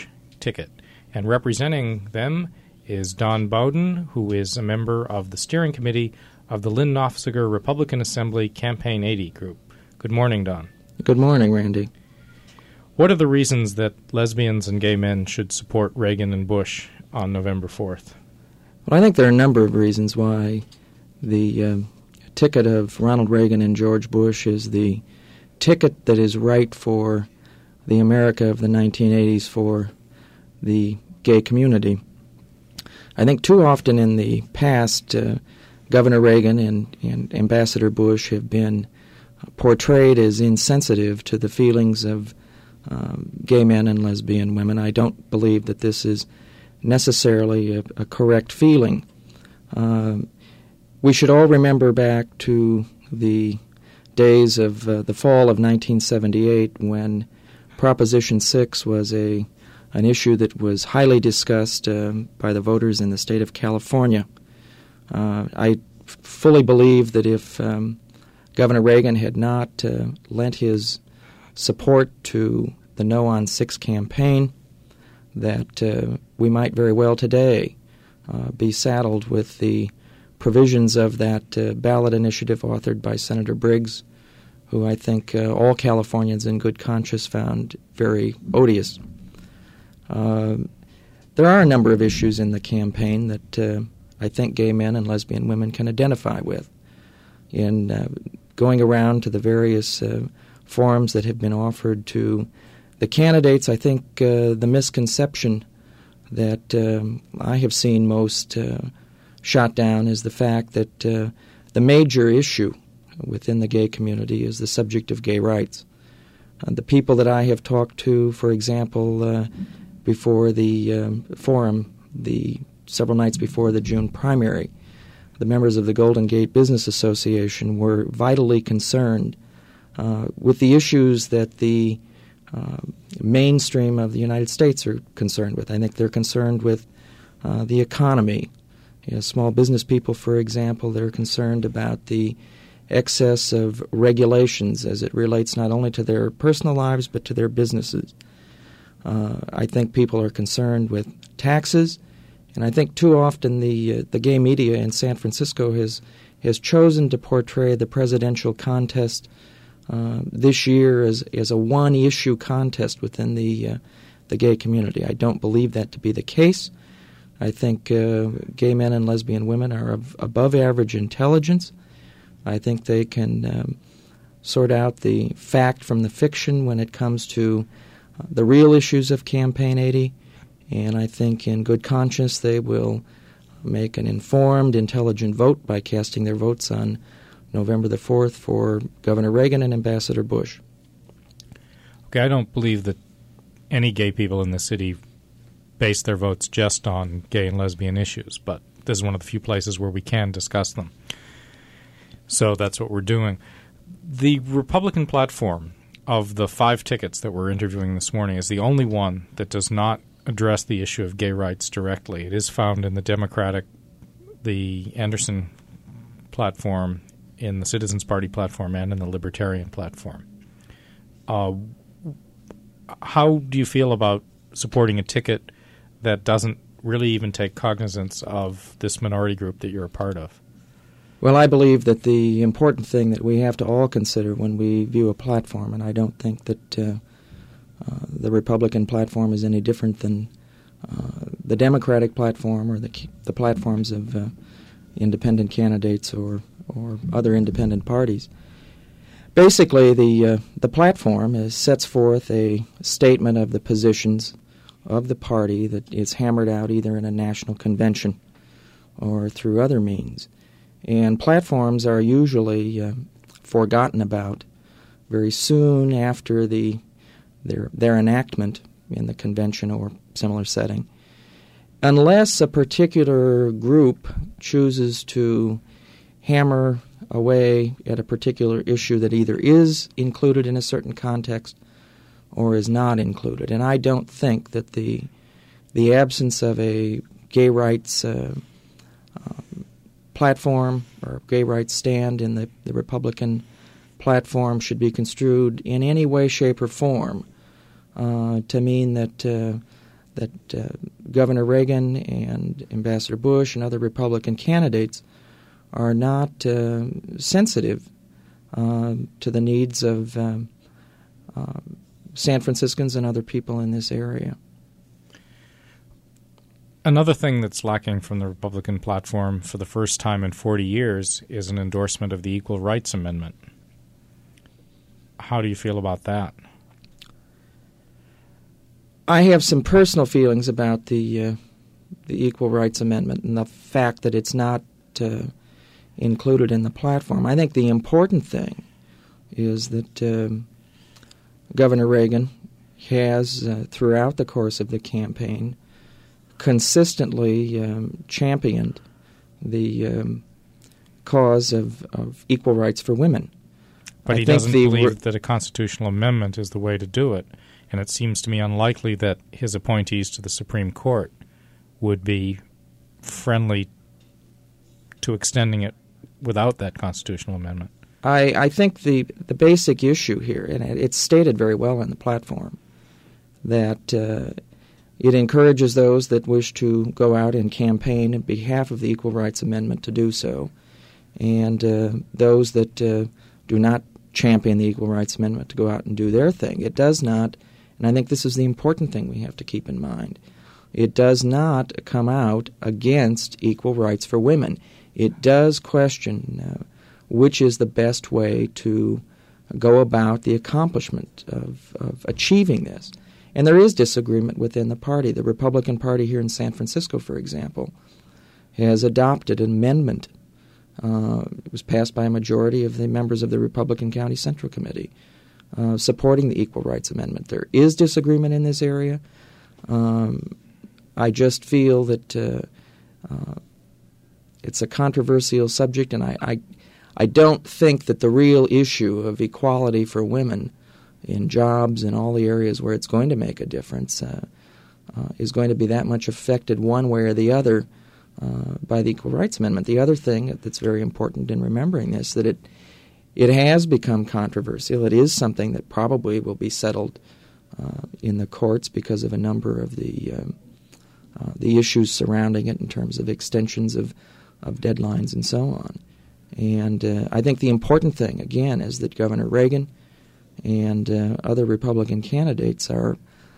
ticket. And representing them is Don Bowden, who is a member of the steering committee of the Lynn Nofziger Republican Assembly Campaign eighty group. Good morning, Don. Good morning, Randy. What are the reasons that lesbians and gay men should support Reagan and Bush on November fourth? Well, I think there are a number of reasons why the um, ticket of Ronald Reagan and George Bush is the ticket that is right for the America of the nineteen eighties for the gay community. I think too often in the past, uh, Governor Reagan and, and Ambassador Bush have been portrayed as insensitive to the feelings of um, gay men and lesbian women. I don't believe that this is necessarily a, a correct feeling. Uh, we should all remember back to the days of uh, the fall of nineteen seventy-eight when Proposition six was a an issue that was highly discussed uh, by the voters in the state of California. Uh, I f- fully believe that if um, Governor Reagan had not uh, lent his support to the No on Six campaign, that uh, we might very well today uh, be saddled with the provisions of that uh, ballot initiative authored by Senator Briggs, who I think uh, all Californians in good conscience found very odious. Uh, there are a number of issues in the campaign that uh, I think gay men and lesbian women can identify with. In uh, going around to the various uh, forums that have been offered to the candidates, I think uh, the misconception that um, I have seen most uh, shot down is the fact that uh, the major issue within the gay community is the subject of gay rights. Uh, the people that I have talked to, for example, uh, before the um, forum, the several nights before the June primary, the members of the Golden Gate Business Association were vitally concerned uh, with the issues that the uh, mainstream of the United States are concerned with. I think they're concerned with uh, the economy. You know, small business people, for example, they're concerned about the excess of regulations as it relates not only to their personal lives but to their businesses. Uh, I think people are concerned with taxes, and I think too often the uh, the gay media in San Francisco has has chosen to portray the presidential contest uh, this year as as a one-issue contest within the uh, the gay community. I don't believe that to be the case. I think uh, gay men and lesbian women are of above average intelligence. I think they can um, sort out the fact from the fiction when it comes to uh, the real issues of Campaign eighty, and I think in good conscience they will make an informed, intelligent vote by casting their votes on November the fourth for Governor Reagan and Ambassador Bush. Okay, I don't believe that any gay people in the city base their votes just on gay and lesbian issues, but this is one of the few places where we can discuss them. So that's what we're doing. The Republican platform of the five tickets that we're interviewing this morning is the only one that does not address the issue of gay rights directly. It is found in the Democratic, the Anderson platform, in the Citizens Party platform, and in the Libertarian platform. Uh, how do you feel about supporting a ticket that doesn't really even take cognizance of this minority group that you're a part of? Well, I believe that the important thing that we have to all consider when we view a platform, and I don't think that uh, uh, the Republican platform is any different than uh, the Democratic platform or the the platforms of uh, independent candidates or or other independent parties. Basically, the uh, the platform is, sets forth a statement of the positions of the party that is hammered out either in a national convention or through other means. And platforms are usually uh, forgotten about very soon after the their their enactment in the convention or similar setting, unless a particular group chooses to hammer away at a particular issue that either is included in a certain context or is not included. And I don't think that the the absence of a gay rights uh, um, platform or gay rights stand in the, the Republican platform should be construed in any way, shape, or form uh, to mean that uh, that uh, Governor Reagan and Ambassador Bush and other Republican candidates are not uh, sensitive uh, to the needs of um, uh, San Franciscans and other people in this area. Another thing that's lacking from the Republican platform for the first time in forty years is an endorsement of the Equal Rights Amendment. How do you feel about that? I have some personal feelings about the uh, the Equal Rights Amendment and the fact that it's not uh, included in the platform. I think the important thing is that uh, Governor Reagan has, uh, throughout the course of the campaign, consistently um, championed the um, cause of, of equal rights for women. But I he think doesn't the believe re- that a constitutional amendment is the way to do it, and it seems to me unlikely that his appointees to the Supreme Court would be friendly to extending it without that constitutional amendment. I, I think the, the basic issue here, and it, it's stated very well in the platform, that uh, it encourages those that wish to go out and campaign on behalf of the Equal Rights Amendment to do so, and uh, those that uh, do not champion the Equal Rights Amendment to go out and do their thing. It does not, and I think this is the important thing we have to keep in mind, it does not come out against equal rights for women. It does question uh, which is the best way to go about the accomplishment of, of achieving this. And there is disagreement within the party. The Republican Party here in San Francisco, for example, has adopted an amendment. Uh, it was passed by a majority of the members of the Republican County Central Committee uh, supporting the Equal Rights Amendment. There is disagreement in this area. Um, I just feel that uh, uh, it's a controversial subject, and I, I, I don't think that the real issue of equality for women in jobs and all the areas where it's going to make a difference uh, uh, is going to be that much affected one way or the other uh, by the Equal Rights Amendment. The other thing that's very important in remembering this, that it it has become controversial. It is something that probably will be settled uh, in the courts because of a number of the um, uh, the issues surrounding it in terms of extensions of, of deadlines and so on. And uh, I think the important thing, again, is that Governor Reagan and uh, other Republican candidates are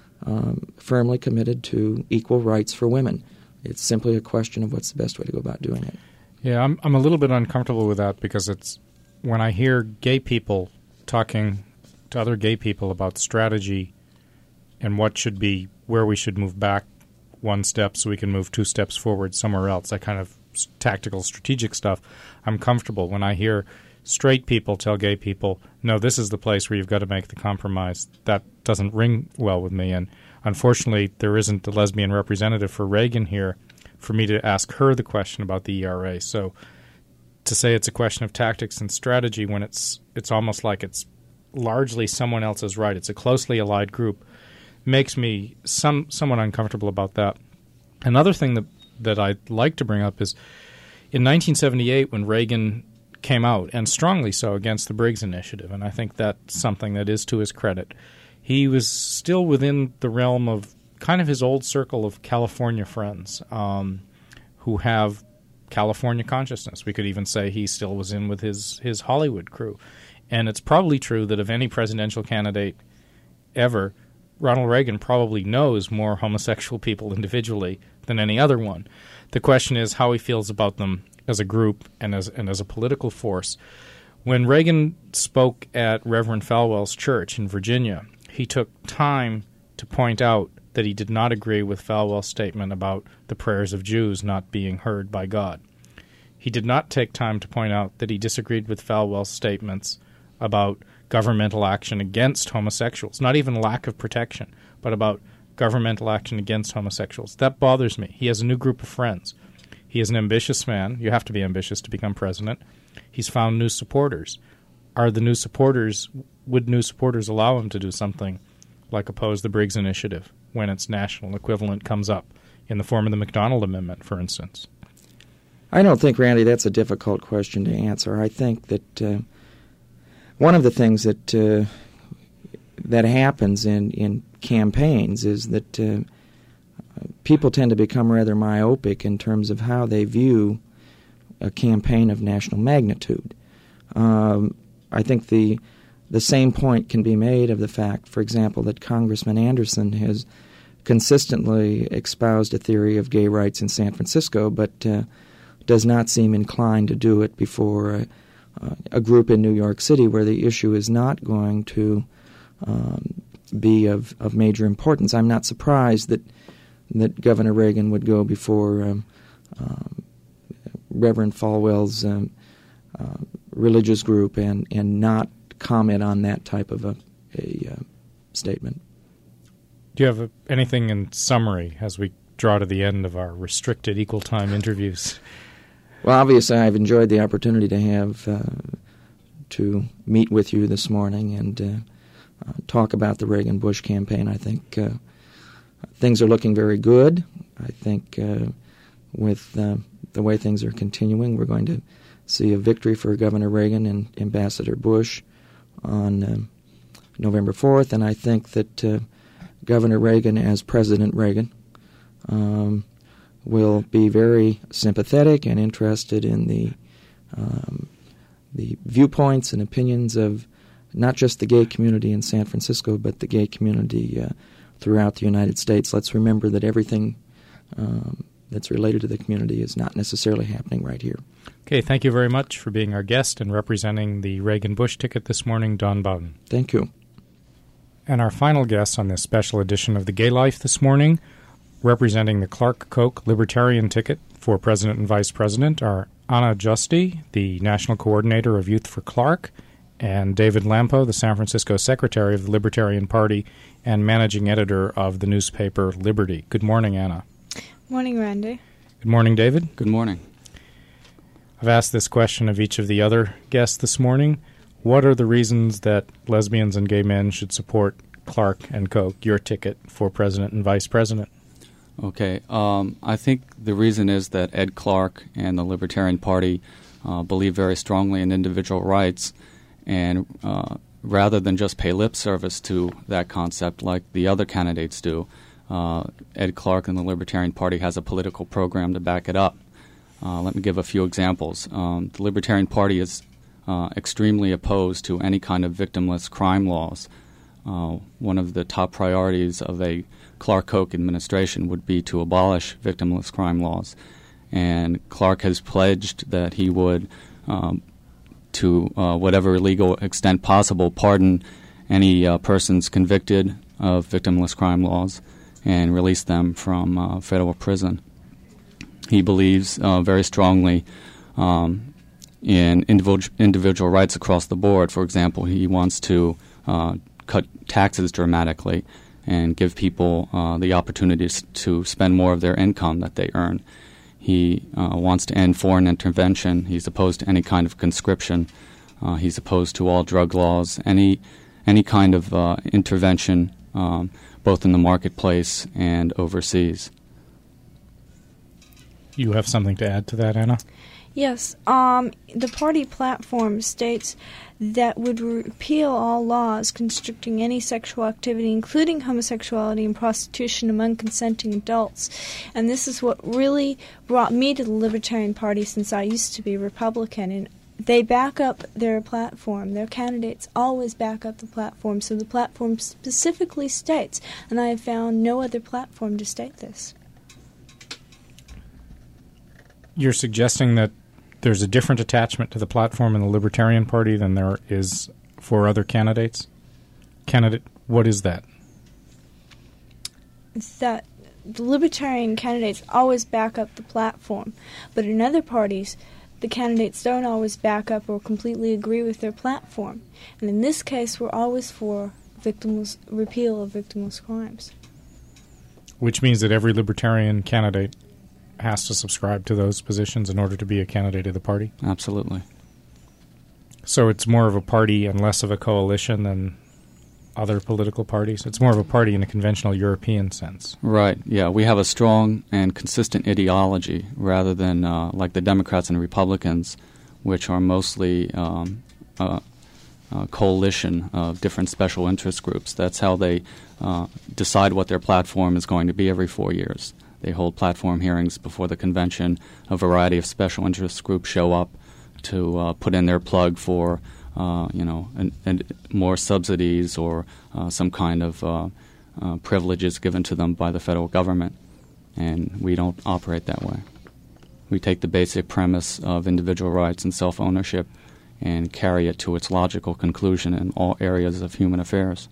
um, firmly committed to equal rights for women. It's simply a question of what's the best way to go about doing it. Yeah, I'm I'm a little bit uncomfortable with that because it's when I hear gay people talking to other gay people about strategy and what should be, where we should move back one step so we can move two steps forward somewhere else, that kind of tactical, strategic stuff, I'm comfortable. When I hear straight people tell gay people, no, this is the place where you've got to make the compromise, that doesn't ring well with me. And unfortunately, there isn't a lesbian representative for Reagan here for me to ask her the question about the E R A. So to say it's a question of tactics and strategy when it's it's almost like it's largely someone else's right, it's a closely allied group, makes me some somewhat uncomfortable about that. Another thing that, that I'd like to bring up is in nineteen seventy-eight when Reagan came out, and strongly so, against the Briggs Initiative, and I think that's something that is to his credit. He was still within the realm of kind of his old circle of California friends um, who have California consciousness. We could even say he still was in with his, his Hollywood crew. And it's probably true that of any presidential candidate ever, Ronald Reagan probably knows more homosexual people individually than any other one. The question is how he feels about them as a group and as and as a political force. When Reagan spoke at Reverend Falwell's church in Virginia, he took time to point out that he did not agree with Falwell's statement about the prayers of Jews not being heard by God. He did not take time to point out that he disagreed with Falwell's statements about governmental action against homosexuals, not even lack of protection, but about governmental action against homosexuals. That bothers me. He has a new group of friends. He is an ambitious man. You have to be ambitious to become president. He's found new supporters. Are the new supporters, would new supporters allow him to do something like oppose the Briggs Initiative when its national equivalent comes up in the form of the McDonald Amendment, for instance? I don't think, Randy, that's a difficult question to answer. I think that uh, one of the things that uh, that happens in, in campaigns is that uh, people tend to become rather myopic in terms of how they view a campaign of national magnitude. Um, I think the the same point can be made of the fact, for example, that Congressman Anderson has consistently espoused a theory of gay rights in San Francisco, but uh, does not seem inclined to do it before a, uh, a group in New York City where the issue is not going to um, be of, of major importance. I'm not surprised that that Governor Reagan would go before um, um, Reverend Falwell's um, uh, religious group and, and not comment on that type of a, a uh, statement. Do you have a, anything in summary as we draw to the end of our restricted equal time interviews? Well, obviously, I've enjoyed the opportunity to have uh, to meet with you this morning and uh, uh, talk about the Reagan-Bush campaign. I think uh, things are looking very good. I think uh, with uh, the way things are continuing, we're going to see a victory for Governor Reagan and Ambassador Bush on uh, November fourth, and I think that uh, Governor Reagan, as President Reagan, um, will be very sympathetic and interested in the um, the viewpoints and opinions of not just the gay community in San Francisco, but the gay community uh, throughout the United States. Let's remember that everything um, that's related to the community is not necessarily happening right here. Okay, thank you very much for being our guest and representing the Reagan-Bush ticket this morning, Don Bowden. Thank you. And our final guest on this special edition of The Gay Life this morning, representing the Clark Koch Libertarian ticket for President and Vice President, are Anna Justi, the National Coordinator of Youth for Clark, and David Lampo, the San Francisco Secretary of the Libertarian Party and Managing Editor of the newspaper Liberty. Good morning, Anna. Morning, Randy. Good morning, David. Good morning. I've asked this question of each of the other guests this morning. What are the reasons that lesbians and gay men should support Clark and Koch, your ticket for President and Vice President? Okay. Um, I think the reason is that Ed Clark and the Libertarian Party uh, believe very strongly in individual rights, and uh, rather than just pay lip service to that concept like the other candidates do, uh, Ed Clark and the Libertarian Party has a political program to back it up. Uh, let me give a few examples. Um, the Libertarian Party is uh, extremely opposed to any kind of victimless crime laws. Uh, one of the top priorities of a Clark Koch administration would be to abolish victimless crime laws. And Clark has pledged that he would, um, to uh, whatever legal extent possible, pardon any uh, persons convicted of victimless crime laws and release them from uh, federal prison. He believes uh, very strongly um, in individual, individual rights across the board. For example, he wants to uh, cut taxes dramatically and give people uh, the opportunities to spend more of their income that they earn. He uh, wants to end foreign intervention. He's opposed to any kind of conscription. Uh, he's opposed to all drug laws, any any kind of uh, intervention, um, both in the marketplace and overseas. You have something to add to that, Anna? Yes. Um, the party platform states that would repeal all laws constricting any sexual activity, including homosexuality and prostitution, among consenting adults. And this is what really brought me to the Libertarian Party, since I used to be Republican. And they back up their platform. Their candidates always back up the platform. So the platform specifically states, and I have found no other platform to state this. You're suggesting that there's a different attachment to the platform in the Libertarian Party than there is for other candidates? Candidate, what is that? It's that the Libertarian candidates always back up the platform, but in other parties, the candidates don't always back up or completely agree with their platform. And in this case, we're always for victimless repeal of victimless crimes. Which means that every Libertarian candidate has to subscribe to those positions in order to be a candidate of the party? Absolutely. So it's more of a party and less of a coalition than other political parties? It's more of a party in a conventional European sense. Right, yeah. We have a strong and consistent ideology rather than uh, like the Democrats and Republicans, which are mostly um, a, a coalition of different special interest groups. That's how they uh, decide what their platform is going to be every four years. they hold platform hearings before the convention. A variety of special interest groups show up to uh, put in their plug for, uh, you know, an, an more subsidies or uh, some kind of uh, uh, privileges given to them by the federal government. And we don't operate that way. We take the basic premise of individual rights and self-ownership and carry it to its logical conclusion in all areas of human affairs.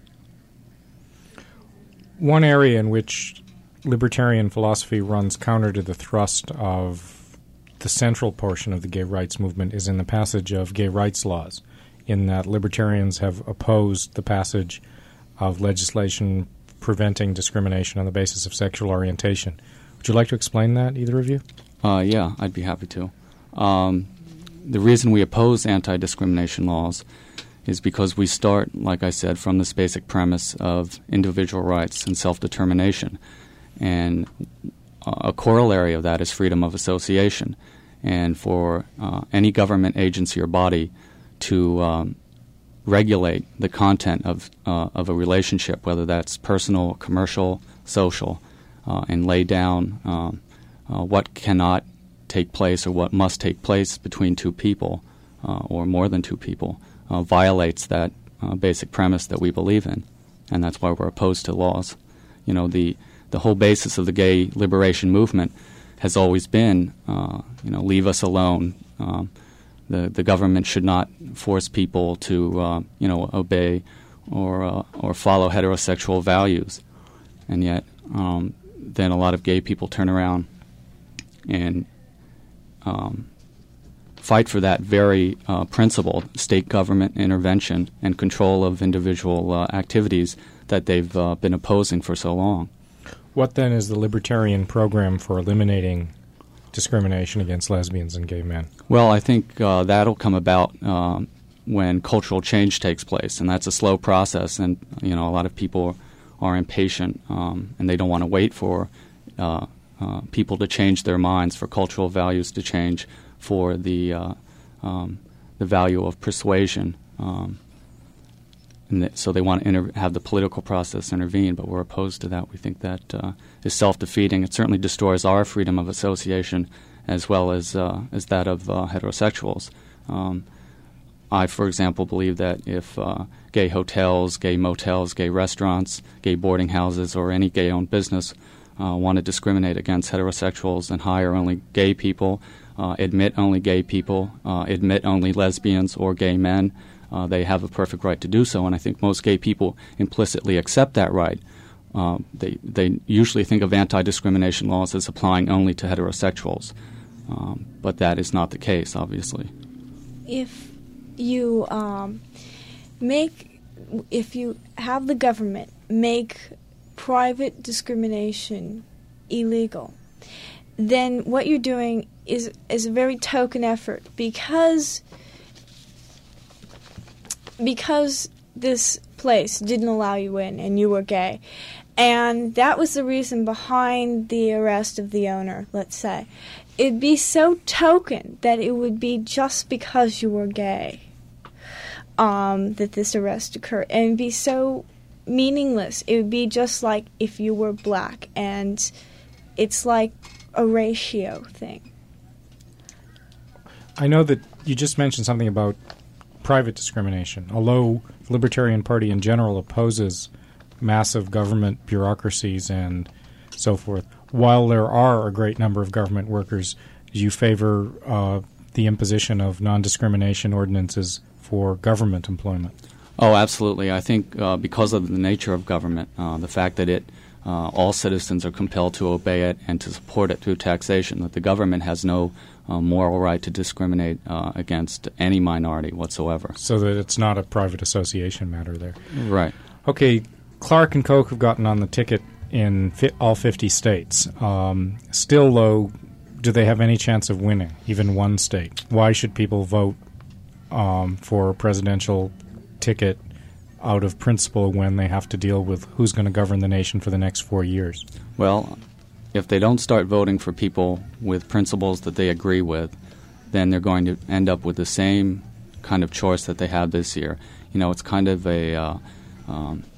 One area in which libertarian philosophy runs counter to the thrust of the central portion of the gay rights movement is in the passage of gay rights laws, in that libertarians have opposed the passage of legislation preventing discrimination on the basis of sexual orientation. Would you like to explain that, either of you? Uh, yeah, I'd be happy to. Um, the reason we oppose anti-discrimination laws is because we start, like I said, from this basic premise of individual rights and self-determination. And a corollary of that is freedom of association. And for uh, any government agency or body to um, regulate the content of, uh, of a relationship, whether that's personal, commercial, social, uh, and lay down um, uh, what cannot take place or what must take place between two people uh, or more than two people, uh, violates that uh, basic premise that we believe in. And that's why we're opposed to laws. You know, the, the whole basis of the gay liberation movement has always been, uh, you know, leave us alone. Um, the the government should not force people to, uh, you know, obey or uh, or follow heterosexual values. And yet, um, then a lot of gay people turn around and um, fight for that very uh, principle, state government intervention and control of individual uh, activities that they've uh, been opposing for so long. What then is the libertarian program for eliminating discrimination against lesbians and gay men? Well, I think uh, that'll come about um, when cultural change takes place, and that's a slow process. And you know, a lot of people are impatient, um, and they don't want to wait for uh, uh, people to change their minds, for cultural values to change, for the uh, um, the value of persuasion. Um, And th- so they want to inter- have the political process intervene, but we're opposed to that. We think that uh, is self-defeating. It certainly destroys our freedom of association as well as uh, as that of uh, heterosexuals. Um, I, for example, believe that if uh, gay hotels, gay motels, gay restaurants, gay boarding houses, or any gay-owned business uh, want to discriminate against heterosexuals and hire only gay people, uh, admit only gay people, uh, admit only lesbians or gay men, Uh, they have a perfect right to do so, and I think most gay people implicitly accept that right. Uh, they they usually think of anti-discrimination laws as applying only to heterosexuals, um, but that is not the case, obviously. If you um, make, if you have the government make private discrimination illegal, then what you're doing is is a very token effort because. Because this place didn't allow you in and you were gay. And that was the reason behind the arrest of the owner, let's say. It'd be so token that it would be just because you were gay um, that this arrest occurred. And it'd be so meaningless. It would be just like if you were black. And it's like a ratio thing. I know that you just mentioned something about private discrimination. Although the Libertarian Party in general opposes massive government bureaucracies and so forth, while there are a great number of government workers, do you favor uh, the imposition of non-discrimination ordinances for government employment? Oh, absolutely. I think uh, because of the nature of government, uh, the fact that it uh, all citizens are compelled to obey it and to support it through taxation, that the government has no Uh, moral right to discriminate uh, against any minority whatsoever. So that it's not a private association matter there. Right. Okay, Clark and Koch have gotten on the ticket in fi- all fifty states. Um, still, though, do they have any chance of winning, even one state? Why should people vote um, for a presidential ticket out of principle when they have to deal with who's going to govern the nation for the next four years? Well, if they don't start voting for people with principles that they agree with, then they're going to end up with the same kind of choice that they had this year. You know, it's kind of a uh, um,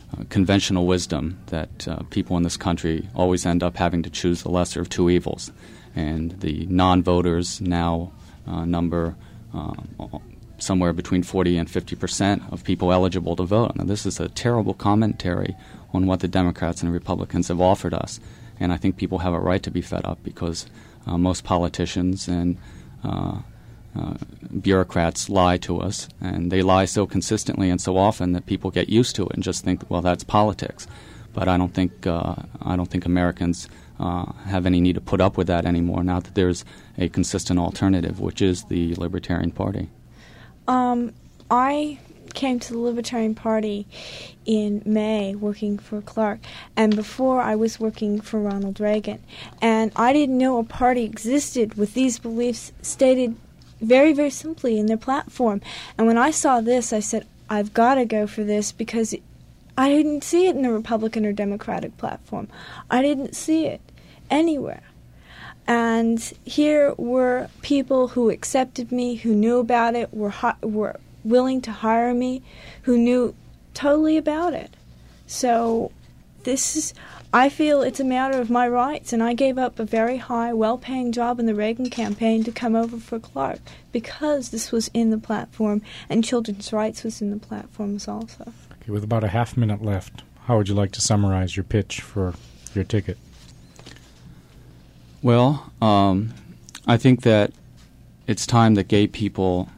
uh, conventional wisdom that uh, people in this country always end up having to choose the lesser of two evils. And the non-voters now uh, number uh, somewhere between forty and fifty percent of people eligible to vote. Now, this is a terrible commentary on what the Democrats and Republicans have offered us. And I think people have a right to be fed up because uh, most politicians and uh, uh, bureaucrats lie to us, and they lie so consistently and so often that people get used to it and just think, well, that's politics. But I don't think uh, I don't think Americans uh, have any need to put up with that anymore now that there's a consistent alternative, which is the Libertarian Party. Um, I came to the Libertarian Party in May working for Clark, and before I was working for Ronald Reagan. And I didn't know a party existed with these beliefs stated very, very simply in their platform. And when I saw this, I said, I've got to go for this because I didn't see it in the Republican or Democratic platform. I didn't see it anywhere. And here were people who accepted me, who knew about it, were hi- were willing to hire me, who knew totally about it. So this is, I feel it's a matter of my rights, and I gave up a very high, well-paying job in the Reagan campaign to come over for Clark because this was in the platform, and children's rights was in the platforms also. Okay, with about a half minute left, how would you like to summarize your pitch for your ticket? Well, um, I think that it's time that gay people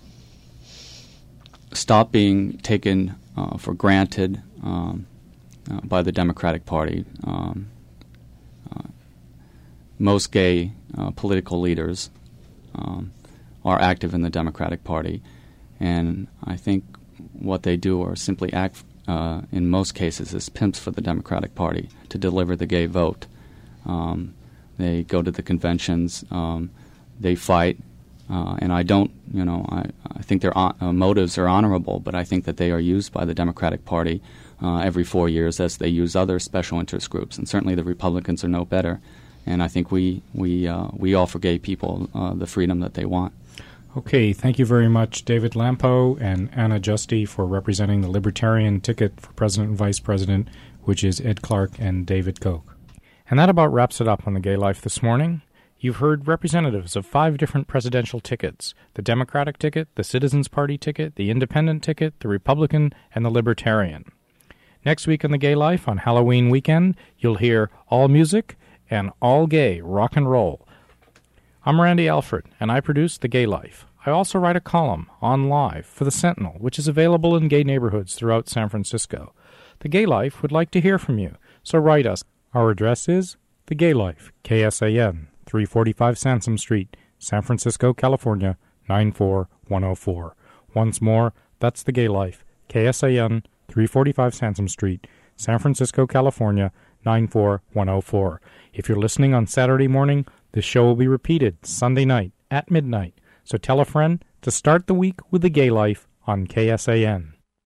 stop being taken uh, for granted um, uh, by the Democratic Party. Um, uh, most gay uh, political leaders um, are active in the Democratic Party, and I think what they do are simply act, uh, in most cases, as pimps for the Democratic Party to deliver the gay vote. Um, they go to the conventions, um, they fight, Uh, and I don't, you know, I, I think their uh, motives are honorable, but I think that they are used by the Democratic Party uh, every four years as they use other special interest groups. And certainly the Republicans are no better. And I think we we uh, we offer gay people uh, the freedom that they want. Okay, thank you very much, David Lampo and Anna Justy, for representing the Libertarian ticket for President and Vice President, which is Ed Clark and David Koch. And that about wraps it up on The Gay Life this morning. You've heard representatives of five different presidential tickets: the Democratic ticket, the Citizens Party ticket, the Independent ticket, the Republican, and the Libertarian. Next week on The Gay Life, on Halloween weekend, you'll hear all music and all gay rock and roll. I'm Randy Alfred, and I produce The Gay Life. I also write a column on Live for The Sentinel, which is available in gay neighborhoods throughout San Francisco. The Gay Life would like to hear from you, so write us. Our address is The Gay Life, K S A N, three forty-five Sansom Street, San Francisco, California, nine four one oh four. Once more, that's The Gay Life, K S A N, three forty-five Sansom Street, San Francisco, California, nine four one oh four. If you're listening on Saturday morning, this show will be repeated Sunday night at midnight. So tell a friend to start the week with The Gay Life on K S A N.